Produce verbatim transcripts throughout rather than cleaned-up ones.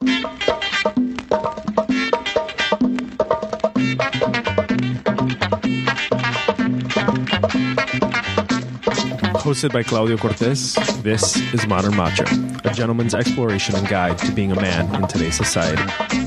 Hosted by Claudio Cortez, this is Modern Macho, a gentleman's exploration and guide to being a man in today's society.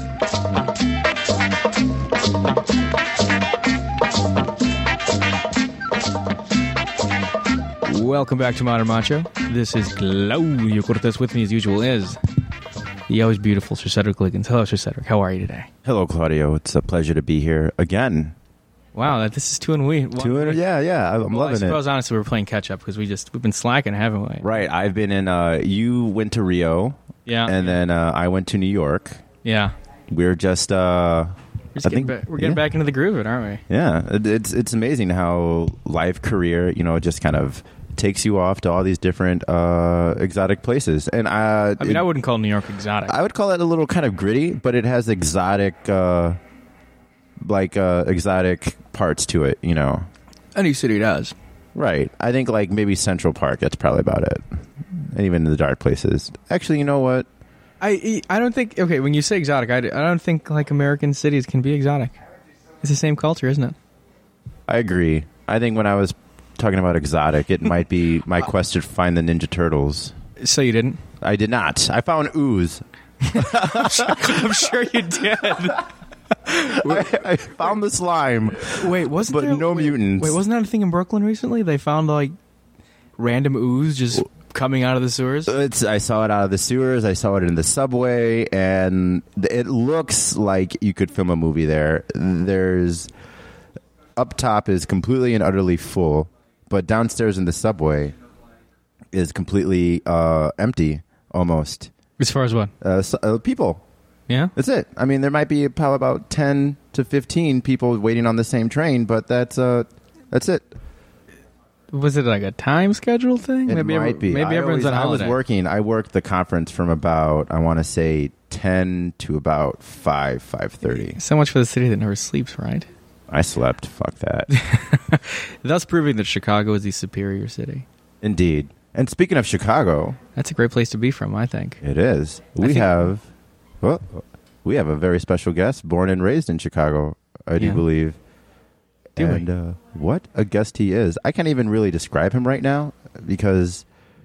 Welcome back to Modern Macho. This is Claudio Cortez. With me as usual is the always beautiful Sir Cedric Liggins. Hello, Sir Cedric. How are you today? Hello, Claudio. It's a pleasure to be here again. Wow, this is two and we. Two and yeah, yeah. I'm well, loving I suppose it. honestly we're playing catch up because we just we've been slacking, haven't we? Right. I've been in. Uh, you went to Rio. Yeah. And then uh, I went to New York. Yeah. We're just. Uh, we're just I getting think ba- we're getting yeah. back into the groove of it, aren't we? Yeah. It, it's it's amazing how life, career, you know, just kind of takes you off to all these different uh, exotic places. And uh, I mean, it, I wouldn't call New York exotic. I would call it a little kind of gritty, but it has exotic. Uh, like uh, exotic parts to it, you know. Any city does. Right. I think like maybe Central Park, that's probably about it. And even the dark places. Actually, you know what? I I don't think, okay, when you say exotic, I, I don't think like American cities can be exotic. It's the same culture, isn't it? I agree. I think when I was talking about exotic, it might be my quest to find the Ninja Turtles. So you didn't? I did not. I found ooze. I'm, sure, I'm sure you did. I, I found the slime. Wait, wasn't but there, no wait, mutants. Wait, wasn't that a thing in Brooklyn recently? They found like random ooze just coming out of the sewers. It's, I saw it out of the sewers. I saw it in the subway, and it looks like you could film a movie there. There's up top is completely and utterly full, but downstairs in the subway is completely uh, empty, almost. As far as what? Uh, so, uh, people. Yeah? That's it. I mean, there might be probably about ten to fifteen people waiting on the same train, but that's uh, that's it. Was it like a time schedule thing? It maybe might every, be. Maybe I everyone's always, on holiday. I was working. I worked the conference from about, I want to say, ten to about five, five thirty. So much for the city that never sleeps, right? I slept. Fuck that. Thus proving that Chicago is the superior city. Indeed. And speaking of Chicago, that's a great place to be from, I think. It is. We think, have, well, we have a very special guest, born and raised in Chicago, I do yeah. believe. Do and we? Uh, what a guest he is! I can't even really describe him right now because,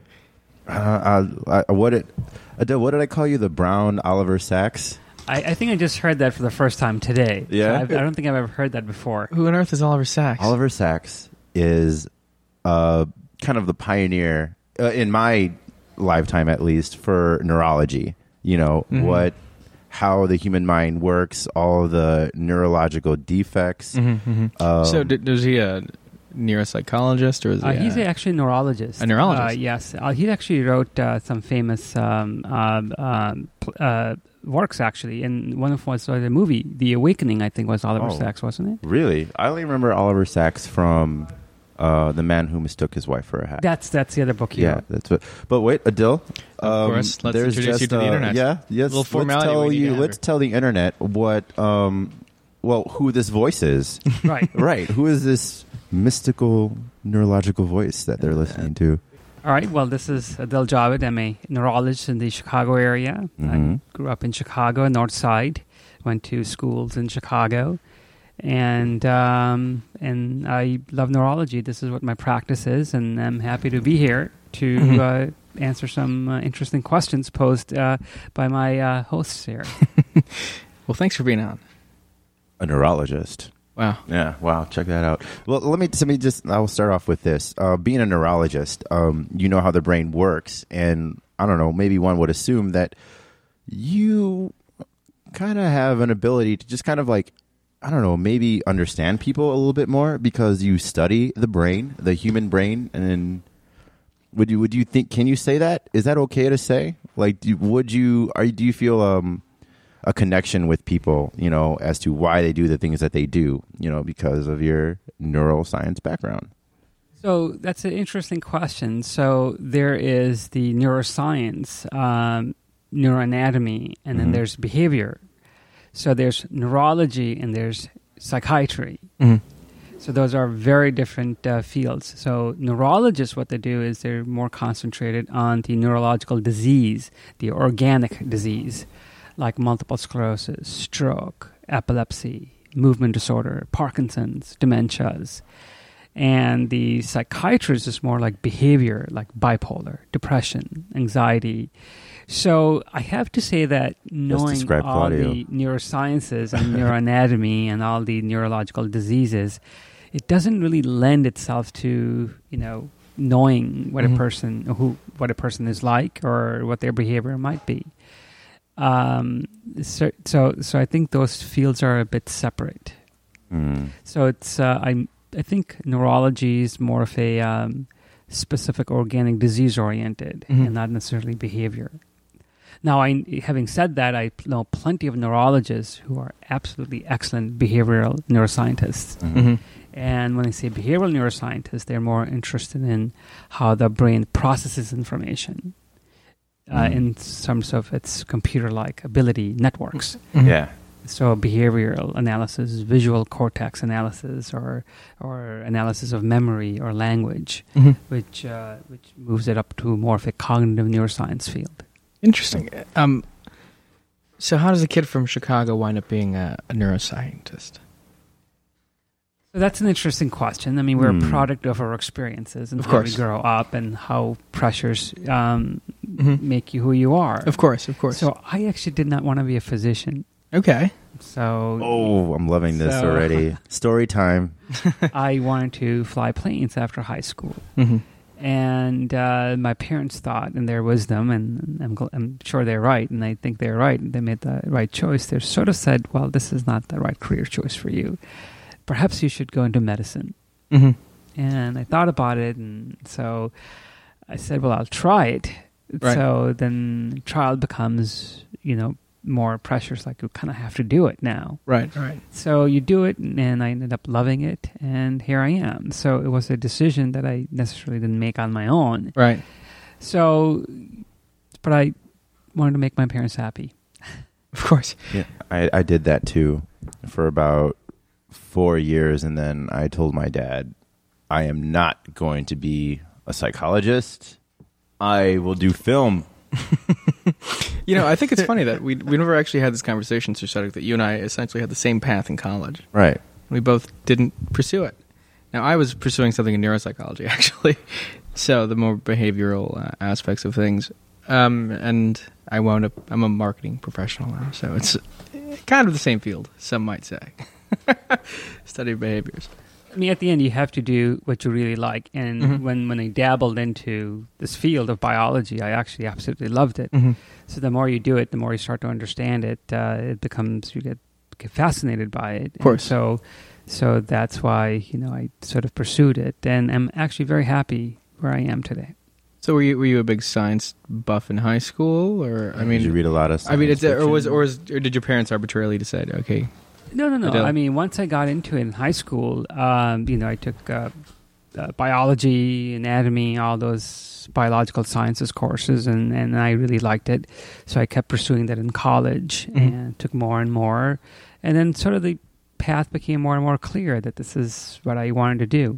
uh, uh, uh, what it, Adele, what did I call you? The brown Oliver Sacks? I, I think I just heard that for the first time today. Yeah? I've, I don't think I've ever heard that before. Who on earth is Oliver Sacks? Oliver Sacks is uh, kind of the pioneer, uh, in my lifetime at least, for neurology. You know, mm-hmm. what, how the human mind works, all the neurological defects. Mm-hmm, mm-hmm. Um, so d- is he a neuropsychologist or is he uh, a, he's actually a neurologist. A neurologist? Uh, yes. Uh, he actually wrote uh, some famous um, um, um, uh, works, actually. And one of them was uh, the movie, The Awakening, I think, was Oliver Oh. Sacks, wasn't it? Really? I only remember Oliver Sacks from uh, The Man Who Mistook His Wife for a Hat. That's that's the other book he yeah, wrote. that's what. But wait, Adil. Of um, course. Let's there's introduce just, you to the uh, internet. Yeah, yes. A little formality Let's tell we need to you. have Let's here. tell the internet what. Um, well, who this voice is. Right. Right. Who is this mystical neurological voice that they're listening to? All right. Well, this is Adil Javed. I'm a neurologist in the Chicago area. Mm-hmm. I grew up in Chicago, North Side. Went to schools in Chicago. And um, and I love neurology. This is what my practice is, and I'm happy to be here to Mhm. uh, answer some uh, interesting questions posed uh, by my uh, hosts here. Well, thanks for being on. A neurologist. Wow. Yeah, wow, check that out. Well, let me let me just I'll start off with this. Uh, being a neurologist, um, you know how the brain works, and I don't know, maybe one would assume that you kind of have an ability to just kind of like, I don't know, maybe understand people a little bit more because you study the brain, the human brain, and would you would you think? Can you say that? Is that okay to say? Like, do, would you? Are do you feel um? a connection with people, you know, as to why they do the things that they do, you know, because of your neuroscience background? So that's an interesting question. So there is the neuroscience, um, neuroanatomy, and then Mhm. there's behavior. So there's neurology and there's psychiatry. Mm-hmm. So those are very different uh, fields. So neurologists, what they do is they're more concentrated on the neurological disease, the organic disease. like multiple sclerosis, stroke, epilepsy, movement disorder, Parkinson's, dementias. And the psychiatrist is more like behavior, like bipolar, depression, anxiety. So I have to say that knowing describe all Claudio. the neurosciences and neuroanatomy and all the neurological diseases, it doesn't really lend itself to, you know, knowing what Mhm. a person who what a person is like or what their behavior might be. Um, so, so, so I think those fields are a bit separate. Mm. So it's uh, I I think neurology is more of a um, specific organic disease oriented Mhm. and not necessarily behavior. Now, I, having said that, I know plenty of neurologists who are absolutely excellent behavioral neuroscientists. Mhm. Mm-hmm. And when I say behavioral neuroscientists, they're more interested in how the brain processes information uh, Mm. in terms of its computer-like ability networks. Mm-hmm. Yeah. So behavioral analysis, visual cortex analysis, or or analysis of memory or language, Mm-hmm. which uh, which moves it up to more of a cognitive neuroscience field. Interesting. Um, so how does a kid from Chicago wind up being a, a neuroscientist? So that's an interesting question. I mean, we're Hmm. a product of our experiences and Of how course. we grow up and how pressures um, Mhm. make you who you are. Of course, of course. So I actually did not want to be a physician. okay. So Oh, I'm loving this So- already. Story time. I wanted to fly planes after high school. Mm-hmm. And uh, my parents thought, in their wisdom, and I'm, gl- I'm sure they're right, and I think they're right, they made the right choice. They sort of said, well, this is not the right career choice for you. Perhaps you should go into medicine. Mm-hmm. And I thought about it, and so I said, well, I'll try it. Right. So then trial becomes, you know, more pressures, like you kind of have to do it now. Right, right. So you do it, and I ended up loving it, and here I am. So it was a decision that I necessarily didn't make on my own. Right. So, but I wanted to make my parents happy. Of course. Yeah, I, I did that too for about four years, and then I told my dad, I am not going to be a psychologist. I will do film. You know, I think it's funny that we we never actually had this conversation, Sir Cedric, that you and I essentially had the same path in college. Right. We both didn't pursue it. Now, I was pursuing something in neuropsychology, actually, so the more behavioral uh, aspects of things. Um, and I wound up, I'm a marketing professional now, so it's kind of the same field, some might say. Study of behaviors. I mean, at the end, you have to do what you really like. And Mhm. when, when I dabbled into this field of biology, I actually absolutely loved it. Mm-hmm. So the more you do it, the more you start to understand it. Uh, it becomes, you get, get fascinated by it. Of course. And so, so that's why, you know, I sort of pursued it. And I'm actually very happy where I am today. So were you were you a big science buff in high school, or I mean, did you read a lot of I mean, science it's, or was fiction? or was or did your parents arbitrarily decide, okay, No, no, no. Adele. I mean, once I got into it in high school, um, you know, I took uh, uh, biology, anatomy, all those biological sciences courses, and, and I really liked it. So I kept pursuing that in college Mhm. and took more and more. And then sort of the path became more and more clear that this is what I wanted to do.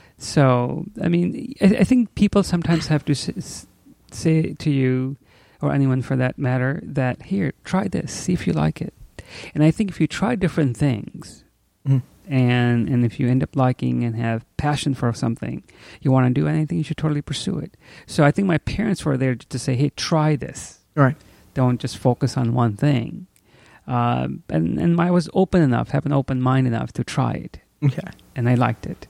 So, I mean, I, I think people sometimes have to s- say to you, or anyone for that matter, that here, try this, see if you like it. And I think if you try different things, Mhm. and and if you end up liking and have passion for something, you want to do anything, you should totally pursue it. So I think my parents were there to say, hey, try this. right? Don't just focus on one thing. Um, and, and I was open enough, have an open mind enough to try it. Okay, And I liked it.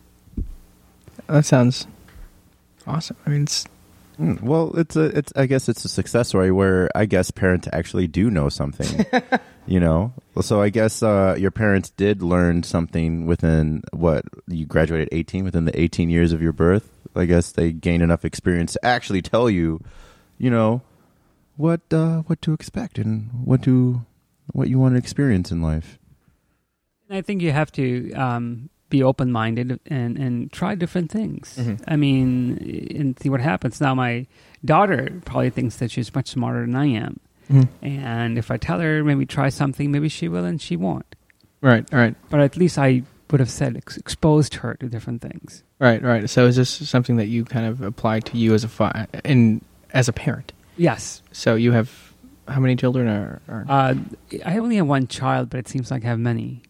that sounds awesome. I mean, it's Mm, well, it's a, it's. I guess it's a success story where I guess parents actually do know something. You know, so I guess uh, your parents did learn something within what you graduated eighteen within the eighteen years of your birth. I guess they gained enough experience to actually tell you, you know, what uh, what to expect and what to what you want to experience in life. And I think you have to um, be open-minded and, and try different things. Mhm. I mean, and see what happens. Now, my daughter probably thinks that she's much smarter than I am. And if I tell her maybe try something, maybe she will and she won't. right, right, But at least I would have said, ex- exposed her to different things. right, right. So is this something that you kind of applied to you as a fi- in as a parent? Yes. So you have How many children are? are... Uh, I only have one child, but it seems like I have many.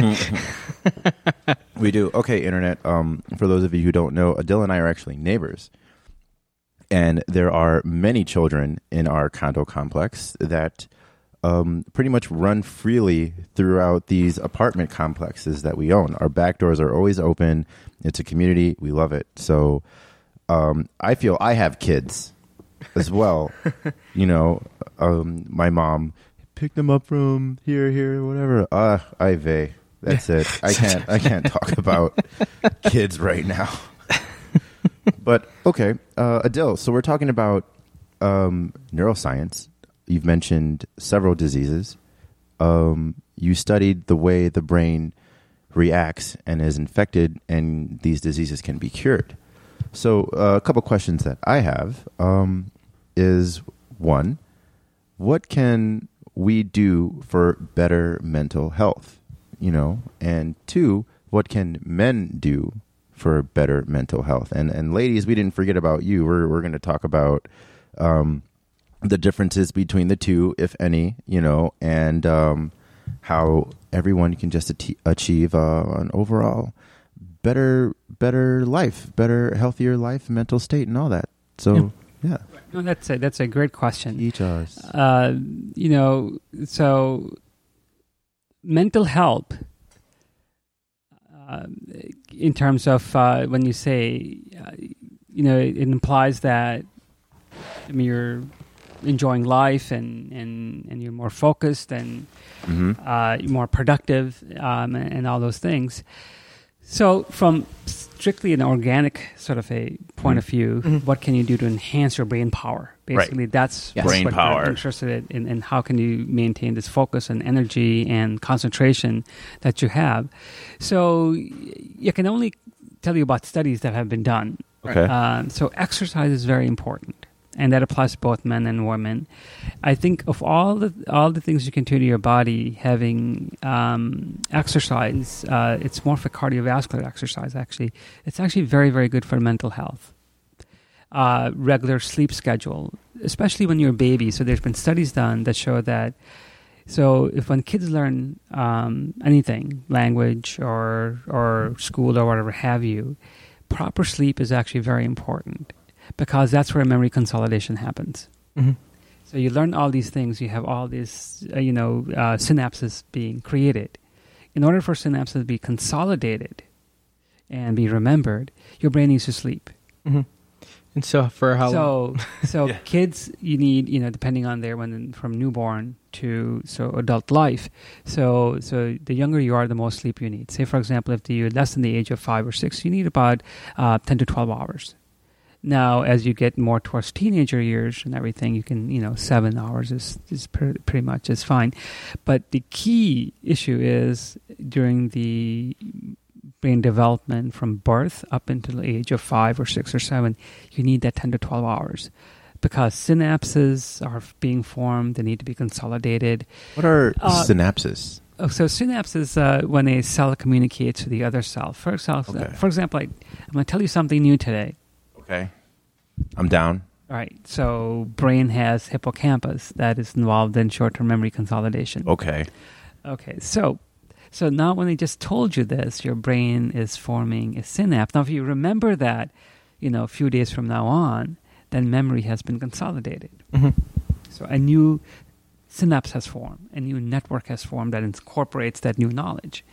We do. Okay, Internet. Um, for those of you who don't know, Adil and I are actually neighbors. And there are many children in our condo complex that um, pretty much run freely throughout these apartment complexes that we own. Our back doors are always open. It's a community. We love it. So um, I feel I have kids as well. You know, um, my mom picked them up from here, here, whatever. Uh, I vey. That's it. I can't. I can't talk about kids right now. But okay, uh, Adil. So we're talking about um, neuroscience. You've mentioned several diseases. Um, you studied the way the brain reacts and is infected, and these diseases can be cured. So uh, a couple questions that I have um, is one, what can we do for better mental health? You know, and two, what can men do for better mental health? And and ladies, we didn't forget about you. We're we're going to talk about um, the differences between the two, if any. You know, and um, how everyone can just ati- achieve uh, an overall better better life, better healthier life, mental state, and all that. So yeah, yeah. No, that's a, that's a great question. Each ours. Uh, you know, so mental health. Uh, in terms of uh, when you say, uh, you know, it, it implies that I mean you're enjoying life and, and, and you're more focused and Mm-hmm. uh, you're more productive um, and, and all those things. So from strictly an organic sort of a point Mhm. of view, Mhm. what can you do to enhance your brain power? Basically, that's Yes. Brain what power. we're interested in, and how can you maintain this focus and energy and concentration that you have. So y- you can only tell you about studies that have been done. Okay. Uh, so exercise is very important, and that applies to both men and women. I think of all the all the things you can do to your body, having um, exercise, uh, it's more for cardiovascular exercise. Actually, it's actually very very good for mental health. Uh, regular sleep schedule, especially when you're a baby. So there's been studies done that show that. So if when kids learn um, anything, language or or school or whatever have you, proper sleep is actually very important because that's where memory consolidation happens. Mm-hmm. So you learn all these things. You have all these, uh, you know, uh, synapses being created. In order for synapses to be consolidated and be remembered, your brain needs to sleep. Mm-hmm. And so for how long? So, so Yeah. kids, you need, you know, depending on their when from newborn to so adult life. So, so the younger you are, the more sleep you need. Say, for example, if you're less than the age of five or six, you need about uh, ten to twelve hours. Now, as you get more towards teenager years and everything, you can, you know, seven hours is is pre- pretty much is fine. But the key issue is during the brain development from birth up until the age of five or six or seven, you need that ten to twelve hours because synapses are being formed. They need to be consolidated. What are Uh, synapses? Oh, so synapses, uh, when a cell communicates to the other cell. For example, Okay. for example I, I'm going to tell you something new today. Okay. I'm down. All right. So brain has hippocampus that is involved in short-term memory consolidation. Okay. Okay. So, so now when I just told you this, your brain is forming a synapse. Now, if you remember that, you know, a few days from now on, then memory has been consolidated. Mm-hmm. So a new synapse has formed, a new network has formed that incorporates that new knowledge.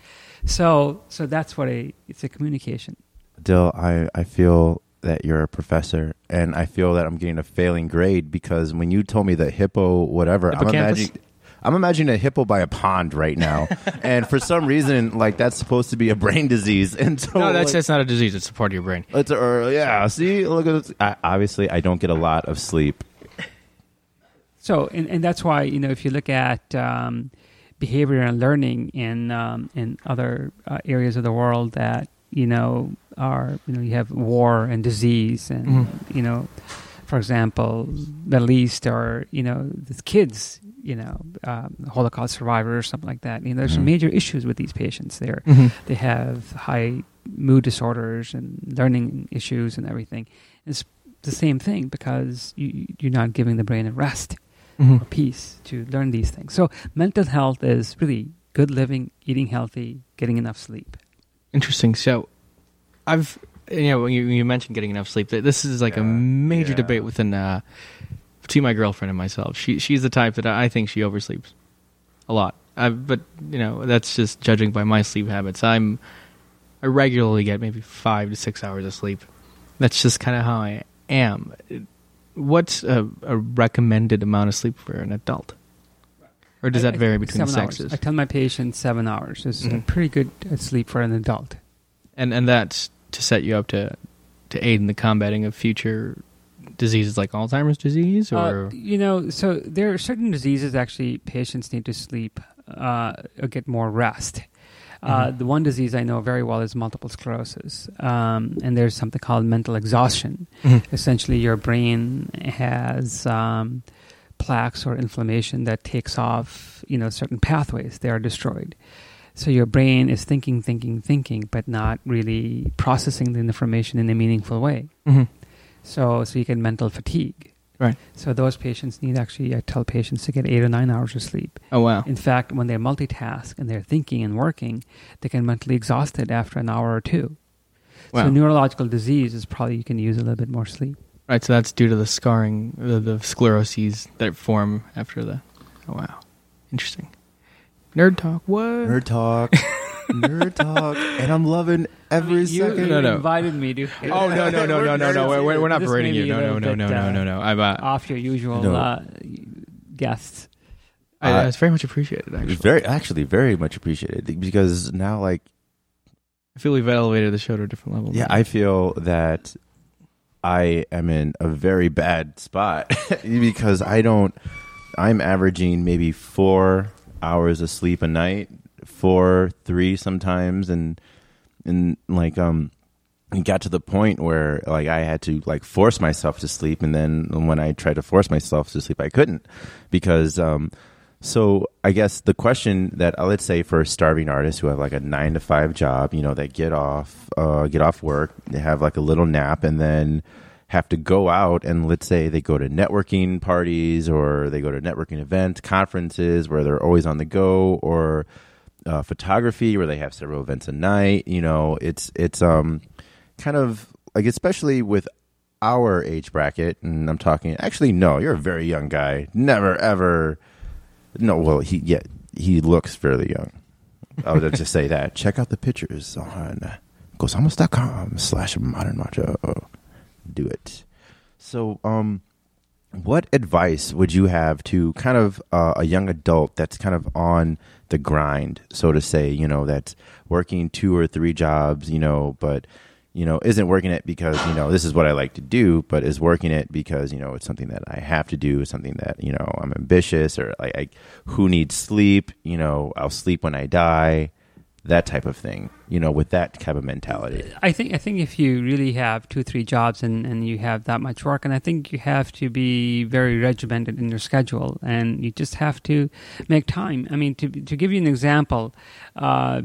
So, so that's what a it's a communication. Adil, I, I feel that you're a professor, and I feel that I'm getting a failing grade because when you told me the hippo, whatever, I'm Hippocampus? imagining, I'm imagining a hippo by a pond right now, and for some reason, like that's supposed to be a brain disease, and so No, that's like, that's not a disease. It's a part of your brain. it's or yeah. See, look at this. I, obviously, I don't get a lot of sleep. So, and, and that's why, you know, if you look at um, behavior and learning in um, in other uh, areas of the world that, you know, are, you know, you have war and disease and, Mhm. you know, for example, Middle East or, you know, the kids, you know, um, Holocaust survivors or something like that. You know, there's some Mhm. major issues with these patients there. Mm-hmm. They have high mood disorders and learning issues and everything. It's the same thing because you, you're not giving the brain a rest. or peace to learn these things. So mental health is really good living, eating healthy, getting enough sleep. Interesting. So, I've you know when you, you mentioned getting enough sleep, th- this is like Yeah, a major yeah. debate within uh, between my girlfriend and myself. She she's the type that I think she oversleeps a lot. I, but you know that's just judging by my sleep habits. I'm I regularly get maybe five to six hours of sleep. That's just kind of how I am. What's a, a recommended amount of sleep for an adult? Or does I- that I vary think between the seven hours. sexes? I tell my patients seven hours is a Mhm. pretty good uh, sleep for an adult. And and that's to set you up to to aid in the combating of future diseases like Alzheimer's disease, or Uh, you know, so there are certain diseases actually patients need to sleep uh, or get more rest. Uh, Mhm. The one disease I know very well is multiple sclerosis, um, and there's something called mental exhaustion. Mhm. Essentially, your brain has um, plaques or inflammation that takes off, you know, certain pathways. They are destroyed. So your brain is thinking, thinking, thinking, but not really processing the information in a meaningful way. Mhm. So, so you get mental fatigue. Right. So those patients need actually, I tell patients to get eight or nine hours of sleep. Oh wow. In fact, when they multitask and they're thinking and working, they get mentally exhausted after an hour or two. Wow. So neurological disease is probably you can use a little bit more sleep. Right, so that's due to the scarring, the, the scleroses that form after the. Oh wow, interesting. Nerd talk. What? Nerd talk, nerd talk, and I'm loving every you, second. No, no. invited me to. Oh no no no no no no! We're, we're, we're not This berating may you. be a No no little no bit, no no uh, no no. I'm uh, Off your usual No. uh, guests. I, Uh, it's very much appreciated. Actually, Very, actually, very much appreciated because now, like, I feel we've elevated the show to a different level. yeah, I feel that I am in a very bad spot because I don't. I'm averaging maybe four hours of sleep a night, four, three sometimes, and and like um, it got to the point where like I had to like force myself to sleep, and then when I tried to force myself to sleep, I couldn't because um. So I guess the question that uh, let's say for starving artists who have like a nine to five job, you know, they get off, uh, get off work, they have like a little nap, and then have to go out and let's say they go to networking parties or they go to networking events, conferences where they're always on the go, or uh, photography where they have several events a night. You know, it's it's um kind of like especially with our age bracket, and I'm talking actually no, you're a very young guy, never ever. No, well, he yeah, he looks fairly young. I would just say that. Check out the pictures on gozamos.com slash modern macho. Do it. So, um, what advice would you have to kind of uh, a young adult that's kind of on the grind, so to say, you know, that's working two or three jobs, you know, but you know, isn't working it because, you know, this is what I like to do, but is working it because, you know, it's something that I have to do, something that, you know, I'm ambitious, or like, I, who needs sleep? You know, I'll sleep when I die, that type of thing, you know, with that type of mentality. I think I think if you really have two, three jobs and, and you have that much work, and I think you have to be very regimented in your schedule, and you just have to make time. I mean, to to give you an example, uh,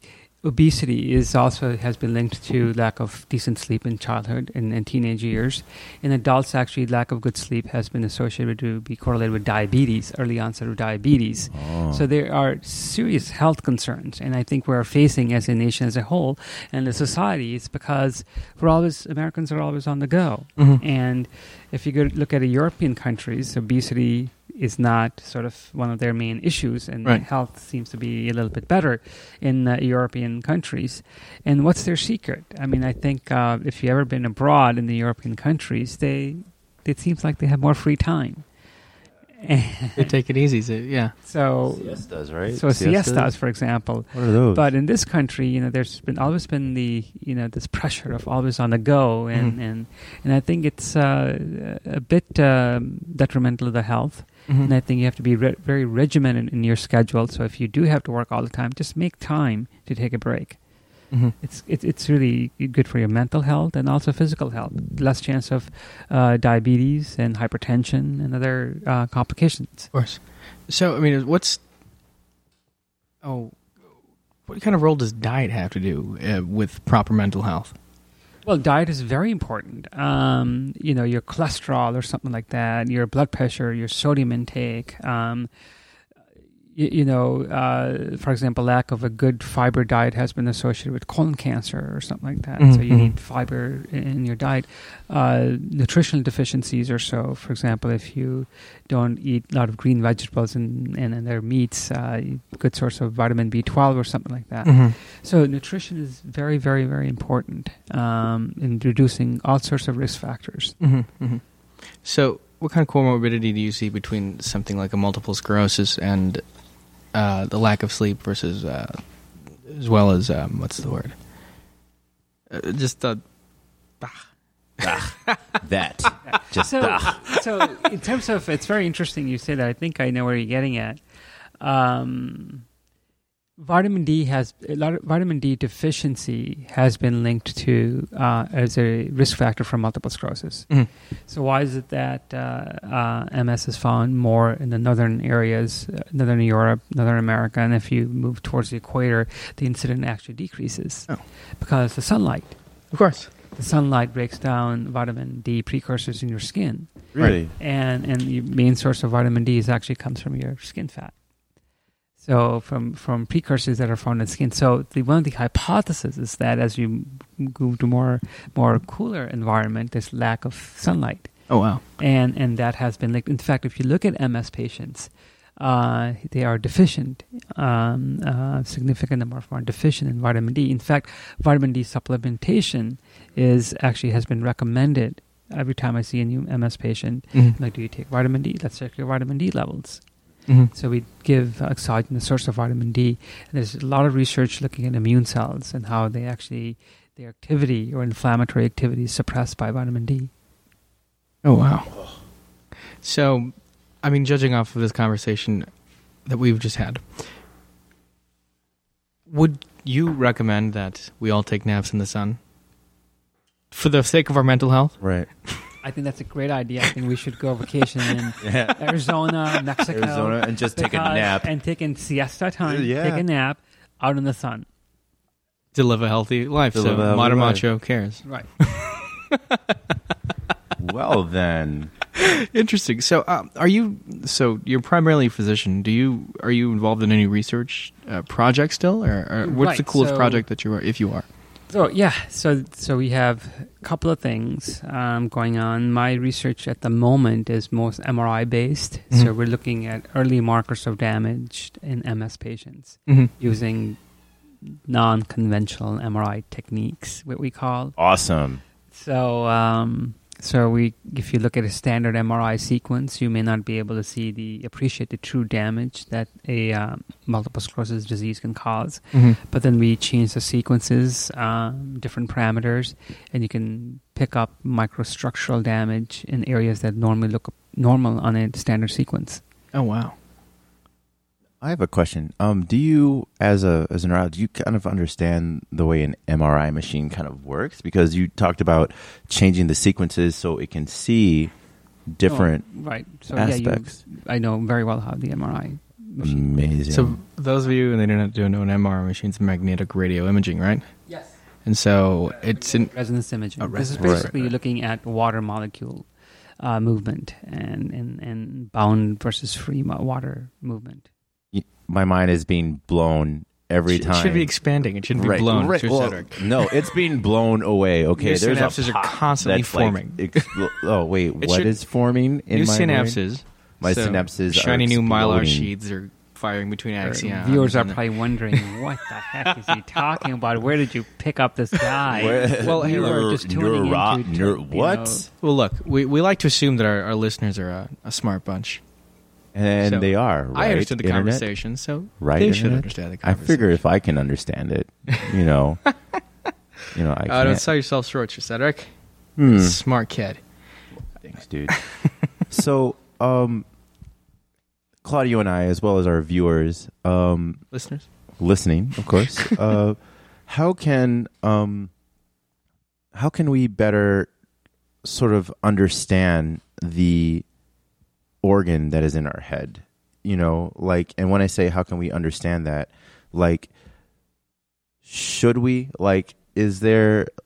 obesity is also has been linked to lack of decent sleep in childhood and, and teenage years. In adults, actually, lack of good sleep has been associated to be correlated with diabetes, early onset of diabetes. Oh. So there are serious health concerns, and I think we're facing as a nation as a whole and the society. It's because we're always Americans are always on the go, Mhm. and if you go look at the European countries, obesity is not sort of one of their main issues, and Right. health seems to be a little bit better in uh, European countries. And what's their secret? I mean, I think uh, if you've ever been abroad in the European countries, they it seems like they have more free time. They take it easy. So, yeah. So, Siestas, right? so siestas, for example. What are those? But in this country, you know, there's been always been the, you know, this pressure of always on the go, and Mhm. and, and I think it's uh, a bit um, detrimental to the health. Mhm. And I think you have to be re- very regimented in your schedule. So if you do have to work all the time, just make time to take a break. Mhm. It's it, it's really good for your mental health and also physical health. Less chance of uh, diabetes and hypertension and other uh, complications. Of course. So, I mean, what's oh, what kind of role does diet have to do uh, with proper mental health? Well, diet is very important. Um, you know, your cholesterol or something like that, your blood pressure, your sodium intake. Um, you, you know, uh, for example, lack of a good fiber diet has been associated with colon cancer or something like that. Mm-hmm. So you need fiber in, in your diet. Uh, nutritional deficiencies or so. For example, if you don't eat a lot of green vegetables and, and, and their meats, uh, good source of vitamin B twelve or something like that. Mm-hmm. So nutrition is very, very, very important um, in reducing all sorts of risk factors. Mm-hmm. Mm-hmm. So what kind of comorbidity do you see between something like a multiple sclerosis and uh, the lack of sleep versus, uh, as well as, um, what's the word? Uh, just the... that. Just so, ah. so in terms of, it's very interesting you say that. I think I know where you're getting at. Um, vitamin D has a lot of, vitamin D deficiency has been linked to uh, as a risk factor for multiple sclerosis. Mm-hmm. So why is it that uh, uh, M S is found more in the northern areas, uh, northern Europe, northern America, and if you move towards the equator, the incidence actually decreases Oh. because the sunlight. Of course. The sunlight breaks down vitamin D precursors in your skin. Really? And and the main source of vitamin D is actually comes from your skin fat. So from, from precursors that are found in skin. So the one of the hypotheses is that as you go to more more cooler environment, there's lack of sunlight. Oh, wow. And and that has been linked. In fact, if you look at M S patients, uh, they are deficient, um, uh, significant number of them are deficient in vitamin D. In fact, vitamin D supplementation is actually has been recommended every time I see a new M S patient. Mm-hmm. Like, do you take vitamin D? Let's check your vitamin D levels. Mm-hmm. So we give exogenous source of vitamin D. And there's a lot of research looking at immune cells and how they actually, their activity or inflammatory activity is suppressed by vitamin D. Oh, wow. So, I mean, judging off of this conversation that we've just had, would you recommend that we all take naps in the sun for the sake of our mental health? Right. I think that's a great idea. I think we should go vacation in Yeah. Arizona, Mexico. Arizona and just take a because- nap. And take in siesta time, Yeah. take a nap out in the sun. To live a healthy life. To so live a healthy Modern life. Macho cares. Right. Well, then. Interesting. So, um, are you? So, you're primarily a physician. Do you? Are you involved in any research uh, projects still, or, or what's Right, the coolest so- project that you are, if you are? So yeah, so so we have a couple of things um, going on. My research at the moment is most M R I based. So Mhm. we're looking at early markers of damage in M S patients Mm-hmm. using non-conventional M R I techniques, what we call. Awesome. So um, so we, if you look at a standard M R I sequence, you may not be able to see the appreciate the true damage that a um, multiple sclerosis disease can cause. Mm-hmm. But then we change the sequences, um, different parameters, and you can pick up microstructural damage in areas that normally look normal on a standard sequence. Oh, wow. I have a question. Um, do you, as a as a neurologist, do you kind of understand the way an M R I machine kind of works? Because you talked about changing the sequences so it can see different Oh, right. So aspects. yeah, you, I know very well how the M R I machine. Amazing. So, those of you in the internet don't know an M R I machine is magnetic radio imaging, right? Yes. And so it's in. Resonance imaging. Oh, This is resonance. basically Right, right. looking at water molecule uh, movement and, and, and bound versus free mo- water movement. My mind is being blown every It time. should be expanding. It shouldn't be Right, blown. right. Sir Well, Cedric. no, it's being blown away. Okay, Your there's synapses a are pop constantly that's like forming. expl- oh wait, It what should- is forming in New my brain? synapses. My So, synapses are Shiny new mylar exploding. sheaths are firing between Our axons. viewers are and- probably wondering, what the heck is he talking about? Where did you pick up this guy? Where- Well, you Neur- are just tuning neuro- into, neur- you what? know, Well, look, we, we like to assume that our, our listeners are a, a smart bunch. And So, they are. Right? I understood the Internet? conversation, so Right, they should internet? understand the I conversation. figure if I can understand it, you know, you know, I Uh, can't. don't sell yourself short, Sir Cedric. Hmm. Smart kid. Thanks, dude. So, um, Claudio and I, as well as our viewers, um, Listeners? listening, of course, uh, how can um, how can we better sort of understand the organ that is in our head? You know, like, and when I say how can we understand that, like, should we, like, is there,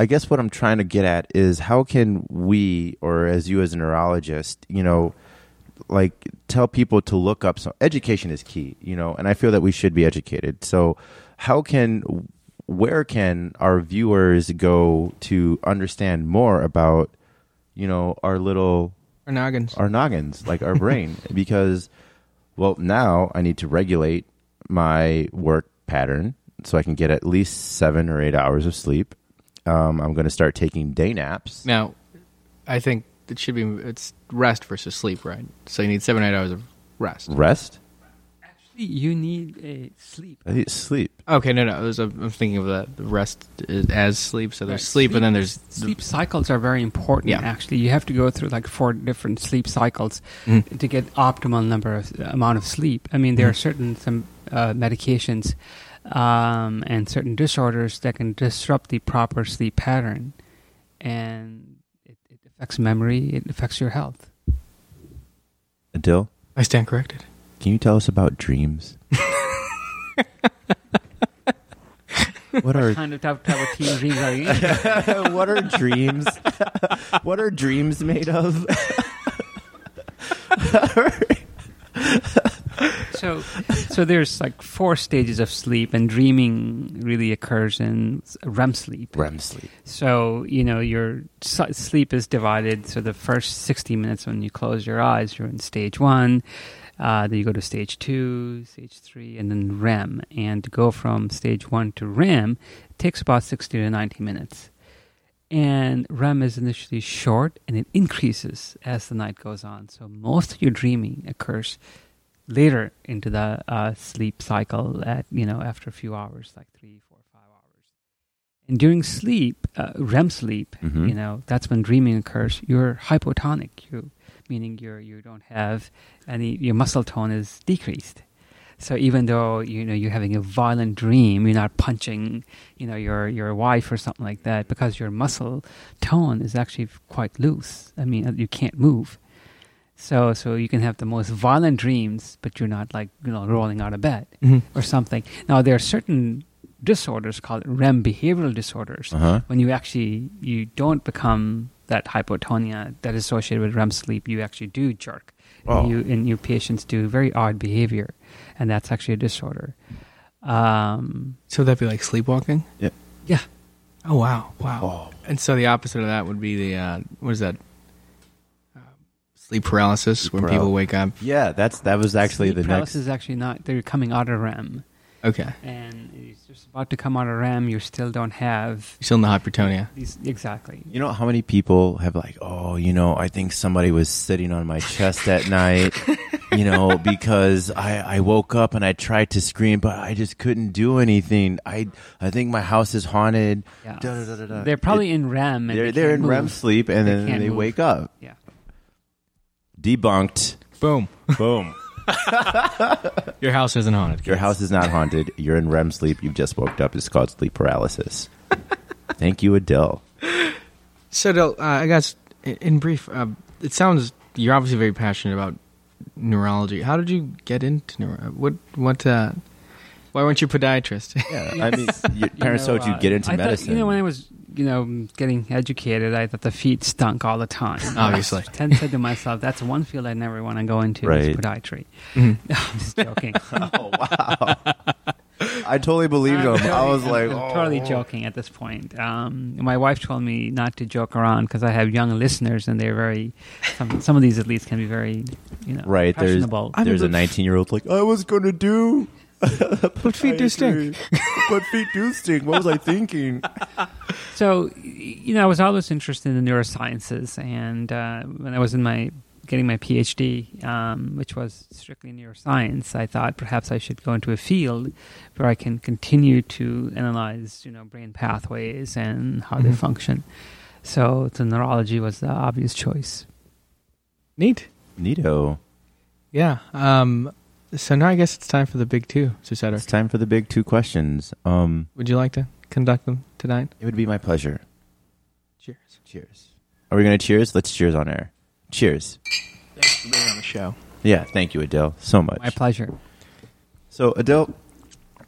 I guess what I'm trying to get at is how can we, or as you as a neurologist, you know, like tell people to look up some education is key, you know, and I feel that we should be educated. So how can, where can our viewers go to understand more about, you know, our little, Our noggins. our noggins, like our brain? Because, well, now I need to regulate my work pattern so I can get at least seven or eight hours of sleep. Um, I'm going to start taking day naps. Now, I think it should be it's rest versus sleep, right? So you need seven, eight hours of rest. Rest? Actually, you need a sleep. I need sleep. Okay, no, no. I was, I'm thinking of the, the rest is as sleep. So there's Right. sleep, and then there's Sleep cycles are very important. Yeah. Actually, you have to go through like four different sleep cycles Mhm. to get optimal number of amount of sleep. I mean, there are certain some uh, medications um, and certain disorders that can disrupt the proper sleep pattern, and it, it affects memory. It affects your health. Adil, I stand corrected. can you tell us about dreams? What are Kind of type, type of teen dreams are you in? what are dreams? What are dreams made of? So, so there's like four stages of sleep, and dreaming really occurs in R E M sleep. R E M sleep. So, you know, your s- sleep is divided. So the first sixty minutes when you close your eyes, you're in stage one. Uh, then you go to stage two, stage three, and then R E M. And to go from stage one to R E M takes about sixty to ninety minutes. And R E M is initially short, and it increases as the night goes on. So most of your dreaming occurs later into the uh, sleep cycle at, you know, after a few hours, like three, four, five hours. And during sleep, uh, R E M sleep, Mhm. you know, that's when dreaming occurs. You're hypotonic, you, meaning you're, you don't have any, your muscle tone is decreased. So even though, you know, you're having a violent dream, you're not punching, you know, your, your wife or something like that, because your muscle tone is actually quite loose. I mean, you can't move. So, so you can have the most violent dreams, but you're not like, you know, rolling out of bed Mhm. or something. Now, there are certain disorders called R E M behavioral disorders. Uh-huh. When you actually, you don't become that hypotonia that is associated with R E M sleep, you actually do jerk. Oh. And, you, and your patients do very odd behavior, and that's actually a disorder. Um, So would that be like sleepwalking? Yeah. yeah. Oh wow, wow. Oh. And so the opposite of that would be the uh, what is that? Uh, sleep paralysis, Sleep when paral- people wake up. Yeah, that's that was actually sleep the paralysis next. is actually not, they're coming out of R E M. Okay, And it's just about to come out of R E M, you still don't have you're still in the hypertonia. these, exactly. You know how many people have like, oh, you know, I think somebody was sitting on my chest at night, you know, because I, I woke up and I tried to scream, but I just couldn't do anything. I I think my house is haunted. Yeah. Da, da, da, da, da. They're probably It- in R E M. And they're they they're can't in R E M move. sleep and They then can't they move. wake up. Yeah. Debunked. Boom. Boom. Your house isn't haunted. Your kids. house is not haunted. You're in R E M sleep. You've just woke up. It's called sleep paralysis. Thank you, Adele. So, Del, uh, I guess in, in brief, uh, it sounds you're obviously very passionate about neurology. How did you get into neuro? What? What? Uh, why weren't you a podiatrist? Yeah, I mean, your You parents know, told you uh, get into I medicine. Thought, you know, when I was, you know, getting educated, I thought the feet stunk all the time. Obviously. I said to myself, that's one field I never want to go into, Right. is podiatry. Mhm. No, I'm just joking. Oh wow! I totally believed him. I'm I was totally- like, I'm oh. totally joking at this point. Um, my wife told me not to joke around because I have young listeners, and they're very. Some, some of these, at least, can be very, you know, Right, there's impressionable. I mean, there's a but- nineteen-year-old like I was gonna do. But feet do stink. But feet do stink. What was I thinking? So, y- you know, I was always interested in neurosciences, and uh, when I was in my getting my PhD, um, which was strictly neuroscience, I thought perhaps I should go into a field where I can continue to analyze, you know, brain pathways and how they Mhm. function. So, the neurology was the obvious choice. Neat. Neato. Yeah. Um. So now I guess it's time for the big two, Susetter. It's time for the big two questions. Um, Would you like to conduct them tonight? it would be my pleasure. Cheers. Cheers. Are we gonna cheers? Let's cheers on air. Cheers. Thanks for being on the show. Yeah, thank you, Adele, so much. My pleasure. So, Adele,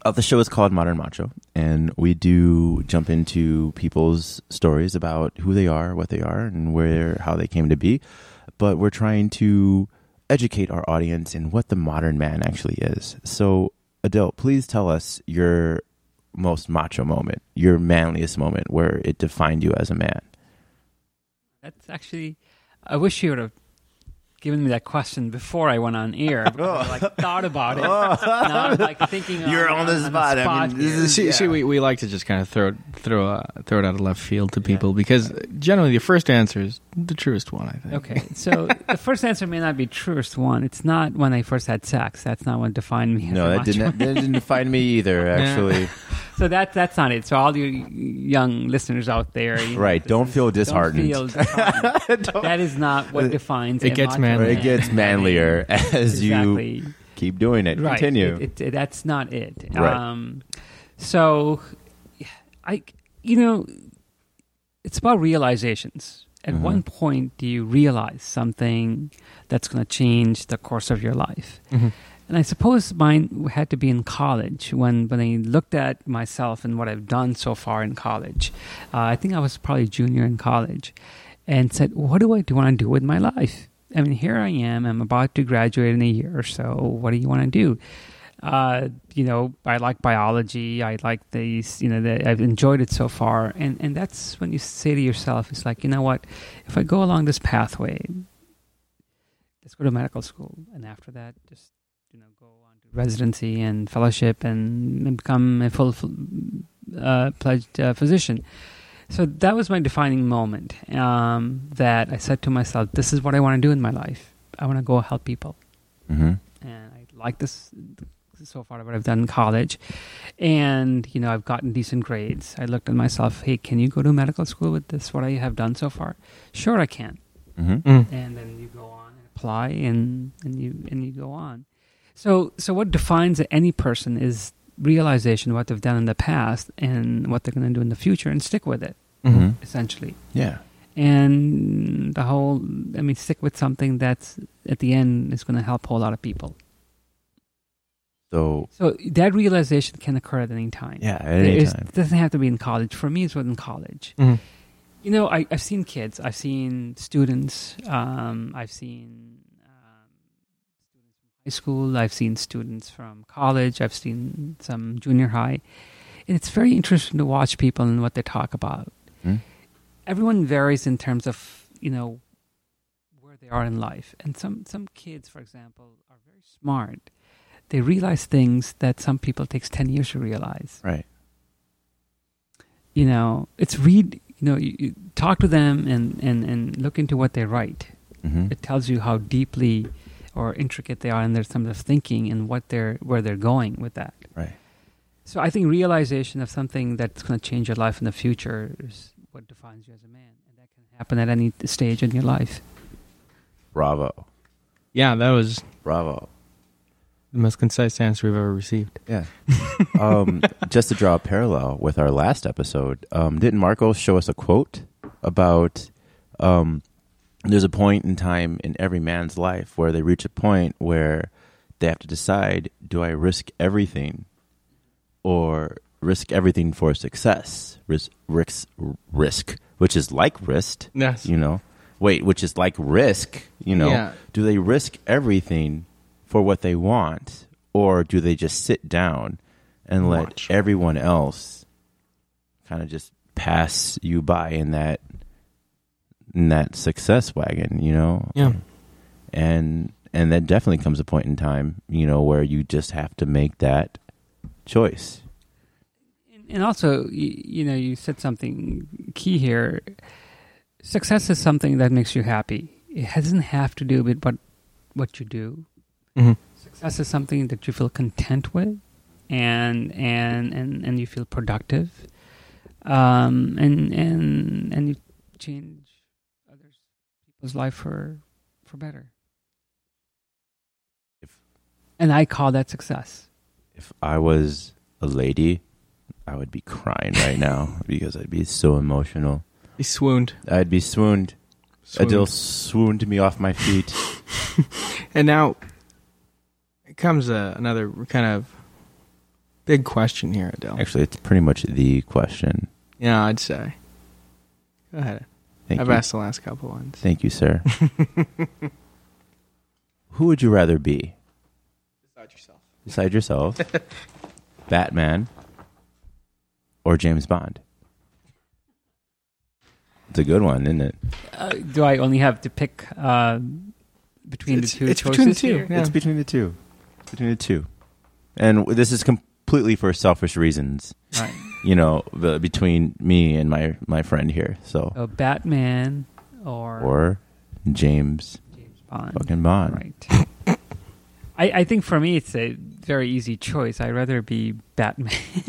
Uh, the show is called Modern Macho, and we do jump into people's stories about who they are, what they are, and where how they came to be. But we're trying to educate our audience in what the modern man actually is. So, Adil, please tell us your most macho moment, your manliest moment, where it defined you as a man. That's actually, I wish you would have given me that question before I went on air. Because I like thought about it. Now I'm like thinking You're on, on, the on spot. the I spot mean, here. this is- See, yeah. see, we, we like to just kind of throw it, throw uh, throw it out of left field to people because generally the first answer is the truest one, I think. Okay, so the first answer may not be truest one. It's not when I first had sex. That's not what defined me. As No, a that macho didn't that didn't define me either. Actually, So that that's not it. So all you young listeners out there, you know, Right, this don't is- feel disheartened. Don't feel disheartened. That is not what defines It a gets macho manly. or it man. gets manlier as Exactly. you keep doing it. Right. Continue. It, it, that's not it. Right. Um, so, I, you know, it's about realizations. At Mhm. one point, do you realize something that's going to change the course of your life? Mhm. And I suppose mine had to be in college when, when I looked at myself and what I've done so far in college. Uh, I think I was probably junior in college and said, what do I do want to do with my life? I mean, here I am. I'm about to graduate in a year or so. What do you want to do? Uh, you know, I like biology. I like these, you know, the, I've enjoyed it so far. And, and that's when you say to yourself, it's like, you know what? If I go along this pathway, let's go to medical school. And after that, just, you know, go on to residency and fellowship and become a full uh, pledged uh, physician. So that was my defining moment, um, that I said to myself, this is what I want to do in my life. I want to go help people. Mm-hmm. And I like this so far, what I've done in college. And, you know, I've gotten decent grades. I looked at myself, hey, can you go to medical school with this, what I have done so far? Sure, I can. Mm-hmm. Mm. And then you go on and apply and, and you and you go on. So so what defines any person is realization of what they've done in the past and what they're going to do in the future and stick with it, Mm-hmm. essentially. Yeah. And the whole, I mean, stick with something that's at the end is going to help a whole lot of people. So So that realization can occur at any time. yeah, at any It is- time. It doesn't have to be in college. For me, it's within college. Mhm. You know, I, I've seen kids. I've seen students. Um, I've seen um, students from high school. I've seen students from college. I've seen some junior high. And it's very interesting to watch people and what they talk about. Hmm? Everyone varies in terms of, you know, where they are in life. And some, some kids, for example, are very smart. They realize things that some people takes ten years to realize. Right. You know, it's read, you know, you, you talk to them and, and, and look into what they write. Mm-hmm. It tells you how deeply or intricate they are in their some of thinking and what they're where they're going with that. Right. So I think realization of something that's going to change your life in the future is what defines you as a man, and that can happen at any stage in your life. Bravo. Yeah, that was Bravo. the most concise answer we've ever received. Yeah. um, just to draw a parallel with our last episode, um, didn't Marco show us a quote about um, there's a point in time in every man's life where they reach a point where they have to decide, do I risk everything or risk everything for success? Risk, risk, risk, which is like risk, Yes. you know. Wait, which is like risk, you know. Yeah. Do they risk everything for what they want, or do they just sit down and let Watch. everyone else kind of just pass you by in that in that success wagon, you know? Yeah. And and that definitely comes a point in time, you know, where you just have to make that choice. And also, you, you know, you said something key here. Success is something that makes you happy. It doesn't have to do with what what you do. Mm-hmm. Success is something that you feel content with, and and and, and you feel productive, um, and and and you change others people's life for for better. If- And I call that success. If I was a lady, I would be crying right now because I'd be so emotional. He swooned. I'd be swooned. swooned. Adil swooned me off my feet. And now it comes uh, another kind of Big question here, Adele. Actually, it's pretty much the question. Yeah, I'd say. Go ahead. Thank I've you. asked the last couple ones. Thank you, sir. Who would you rather be? Besides yourself. Beside yourself, Batman or James Bond? It's a good one, isn't it? Uh, do I only have to pick uh, between It's- the two it's choices between the two, here? yeah. It's between the two. Between the two. And this is completely for selfish reasons, Right. you know, the, between me and my, my friend here. So, So Batman or, or James James Bond. fucking Bond. Right. I, I think for me it's a very easy choice. I'd rather be Batman.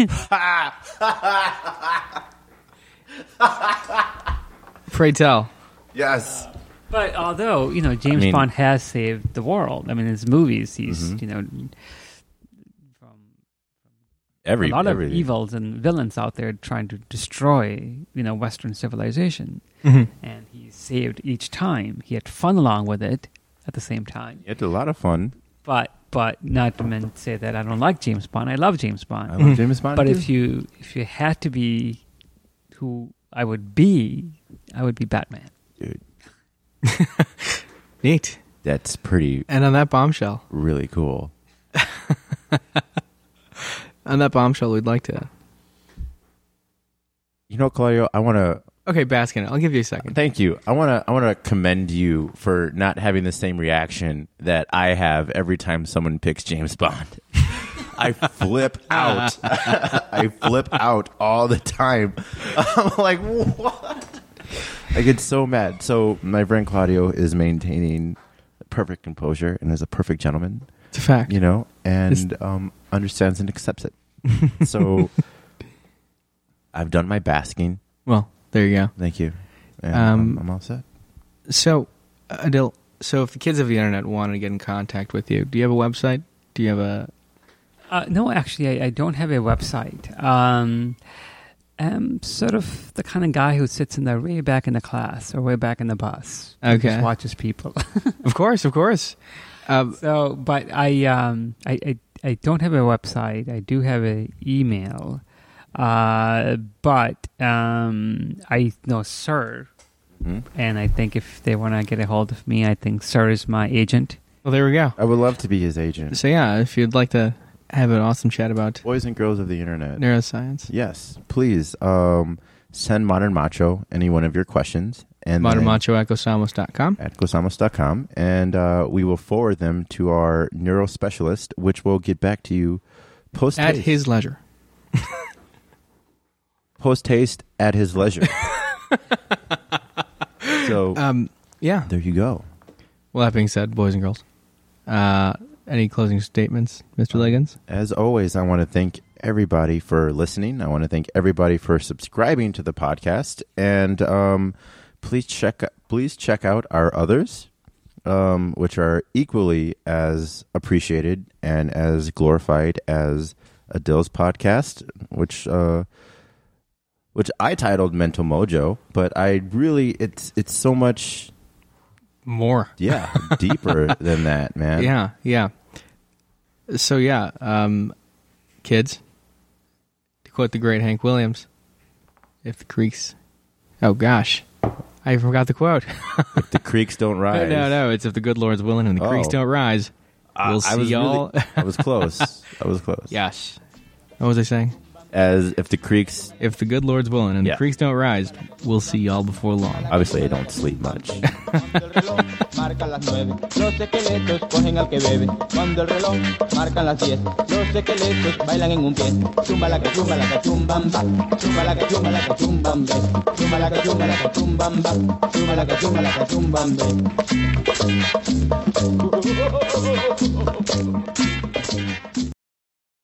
Pray tell. Yes. But although, you know, James I mean- Bond has saved the world. I mean, in his movies, he's, Mhm. you know, from Every, a lot every, of evils and villains out there trying to destroy, you know, Western civilization. Mm-hmm. And he saved each time. He had fun along with it at the same time. It's a lot of fun. But but not to men- say that I don't like James Bond. I love James Bond. I love James Bond. But too. if you if you had to be who I would be, I would be Batman. Dude, Neat. that's pretty, And on that bombshell, really cool. on that bombshell, we'd like to. You know, Claudio, I want to Okay, Baskin, I'll give you a second. thank you. I want to I want to commend you for not having the same reaction that I have every time someone picks James Bond. I flip out. I flip out all the time. I'm like, what? I get so mad. So my friend Claudio is maintaining perfect composure and is a perfect gentleman, It's a fact. you know, and um, understands and accepts it. So I've done my basking. Well, there you go. Thank you. And Um, I'm, I'm all set. So, uh, Adil, so if the kids of the internet want to get in contact with you, do you have a website? Do you have a... Uh, no, actually, I, I don't have a website. Um, I'm sort of the kind of guy who sits in the way back in the class or way back in the bus. and Okay. Just watches people. Of course, of course. Uh, So, but I, um, I, I, I don't have a website. I do have an email. Uh, but um, I know Sir, Hmm? and I think if they want to get a hold of me, I think Sir is my agent. well, there we go. I would love to be his agent. So, yeah, if you'd like to have an awesome chat about Boys and girls of the internet. neuroscience, Yes, please um, send Modern Macho any one of your questions. And modern then macho at gosamos dot com. at gosamos dot com, and uh, we will forward them to our neuro specialist, which will get back to you post At his leisure. post haste at his leisure. So Um, yeah. there you go. Well, that being said, boys and girls, uh, any closing statements, Mister Liggins? As always, I want to thank everybody for listening. I want to thank everybody for subscribing to the podcast, and um, please check please check out our others, um, which are equally as appreciated and as glorified as Adil's podcast, which uh, which I titled Mental Mojo, but I really it's it's so much More. yeah deeper than that, man. Yeah, yeah. So, yeah, um, kids, to quote the great Hank Williams, if the creeks... Oh, gosh. I forgot the quote. If the creeks don't rise, No, no, it's if the good Lord's willing and the creeks Oh. don't rise. Uh, We'll I see was y'all. Really, I was close. I was close. Yes. What was I saying? As if the creeks, If the good Lord's willing and Yeah. the creeks don't rise, we'll see y'all before long. obviously I don't sleep much. Cuando el reloj marca las nueve, los esqueletos cogen al que bebe. Cuando el reloj marca las diez, los esqueletos bailan en un pie. Chumba la que chumba la que chumbamba, chumba la que chumba la que chumbambe, chumba la que chumba la que chumbamba, chumba la que chumba la que chumbambe.